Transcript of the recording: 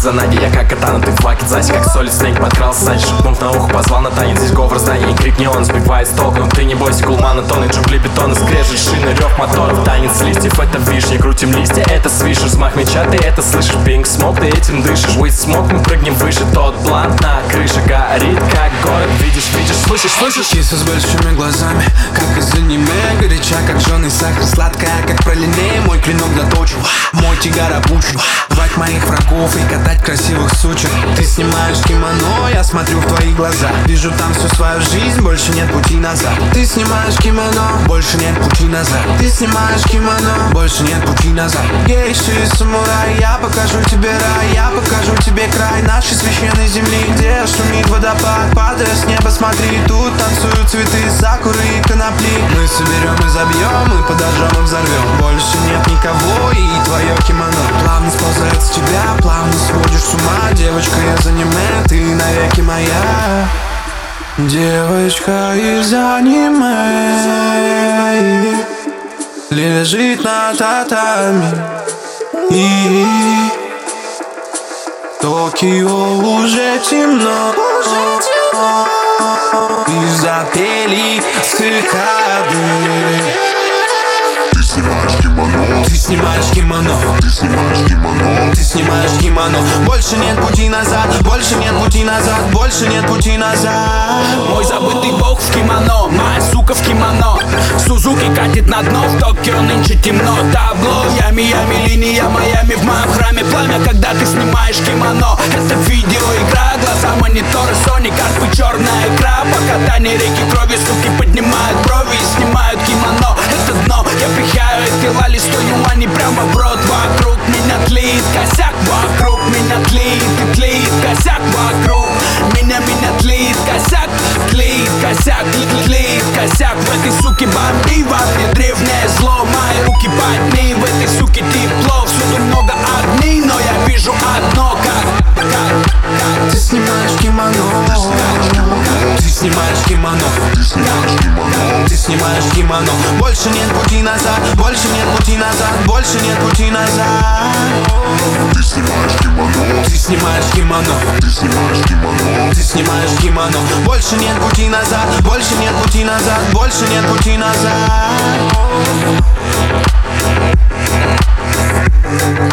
за ноги, я как катана, ты в заси, как солид снег подкрался сзади, шепнув на ухо, позвал на танец. Здесь говор здания и крик неон сбивает с толку. Но ты не бойся, кулмана тонны, джунгли бетона, скрежет шины, рев моторов. Танец листьев, это вишня, крутим листья, это свишь. Взмах меча, ты это слышишь, Pink Smoke, ты этим дышишь. With Smoke, мы прыгнем выше, тот блант на крыше горит, как город. Видишь, слышишь? Киса с большими глазами, как из аниме, горяча, как жженый сахар, сладкая, как пролиней. Мой клинок заточен, мой тигар опущен, звать моих врагов и катать красивых сучек. Ты снимаешь кимоно, я смотрю в твои глаза, вижу там всю свою жизнь, больше нет пути назад. Ты снимаешь кимоно, больше нет пути назад. Ты снимаешь кимоно, больше нет пути назад. Гейши и самурай, я покажу тебе рай, я покажу тебе край нашей священной земли, где шумит водопад, падая с неба, смотри, тут танцуют цветы, сакуры и конопли. Мы соберем и забьем, и подожжем и взорвем. Больше нет никого, и твое кимоно плавно сползает с тебя, плавно сводишь с ума. Девочка из аниме, ты навеки моя. Девочка из аниме лежит на татами, и Токио уже темно, и запели цикады. Ты снимаешь кимоно, ты снимаешь кимоно, ты снимаешь кимоно. Больше нет пути назад, больше нет пути назад, больше нет пути назад. Мой забытый бог в кимоно, моя сука в кимоно. Сузуки катит на дно, в Токио нынче темно. Табло, ями, линия Майами, в моем храме пламя, когда ты снимаешь кимоно. Это видеоигра, глаза монитора, Sony, карпы, черная икра. По катании реки крови, суки поднимают брови и снимают кимоно. Это дно, я пихаю эти лали, 100 юаней прямо в рот. Вокруг меня тлеет косяк, вокруг меня тлеет и тлеет косяк. Вокруг меня тлеет косяк, тлеет косяк, тлеет косяк. В этой суке бомби, во мне древнее зло. Мои руки подни, в этой суке тепло. Всюду много огней, но я вижу одно, как ты снимаешь кимоно, ты снимаешь кимоно, ты снимаешь кимоно. Больше нет пути назад, больше нет пути назад, больше нет пути назад. Ты снимаешь кимоно, ты снимаешь кимоно, ты снимаешь кимоно, ты снимаешь кимоно. Больше нет пути назад, больше нет пути назад, больше нет пути назад.